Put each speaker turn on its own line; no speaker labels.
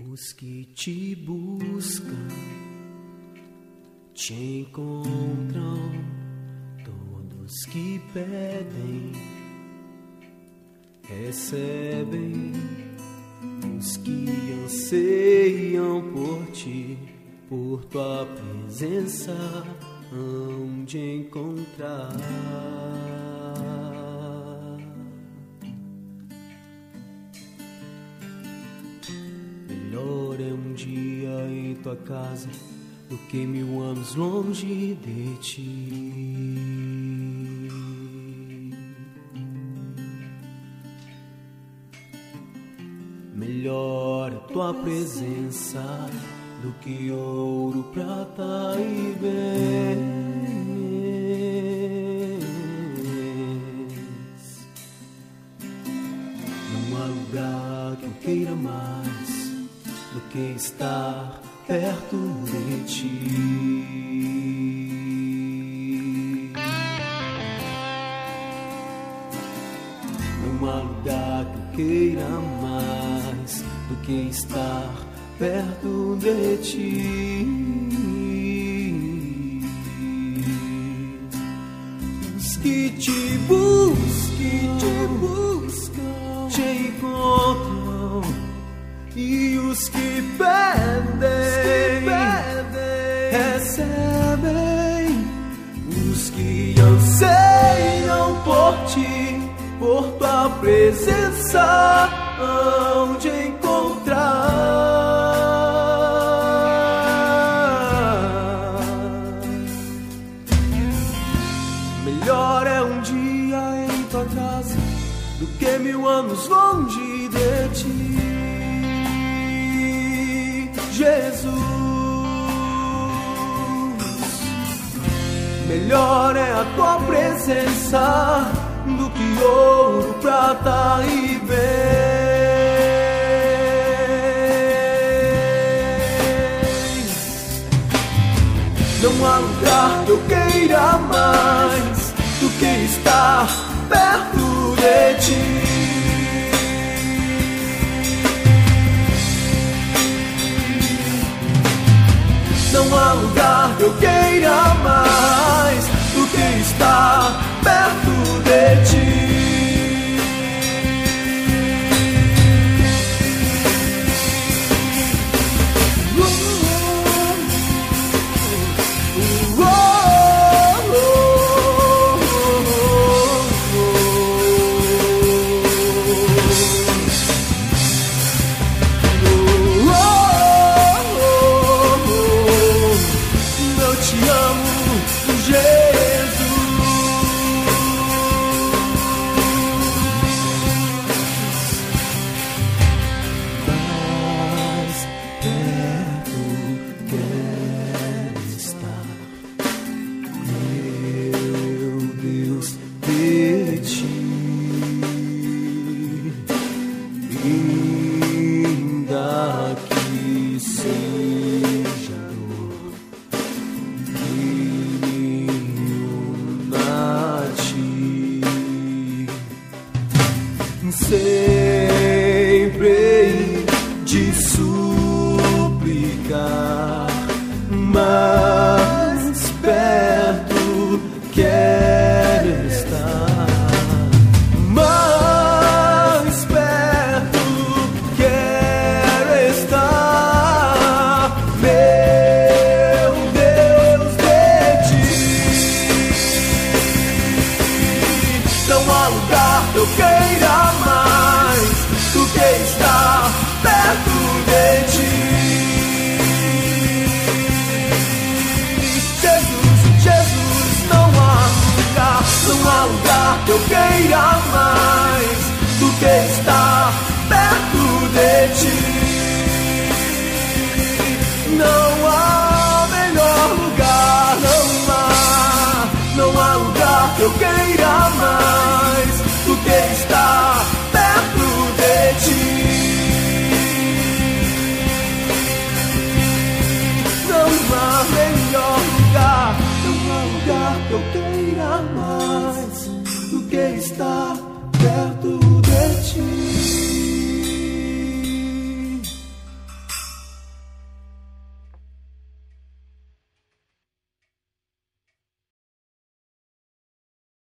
Os que te buscam te encontram, todos que pedem recebem, os que anseiam por ti, por tua presença hão de encontrar. Melhor é um dia em tua casa do que 1000 anos longe de ti. Melhor é tua presença do que ouro, prata e bens. Não há lugar que eu queira mais do que estar perto de ti. Não há lugar que eu queira mais do que estar perto de ti. Os que te buscam te encontram, e os que pedem recebem, os que anseiam por ti, por tua presença hão de encontrar. Melhor é um dia em tua casa do que 1000 anos longe de ti, Jesus. Melhor é a tua presença do que ouro, prata e bens. Não há lugar que eu queira mais do que estar perto de ti. Não há lugar que eu queira mais do que estar perto de ti. Eu te amo, Jesus. Mais perto quero estar, meu Deus, de ti. Ainda que seja dor que me una a ti, sempre hei de suplicar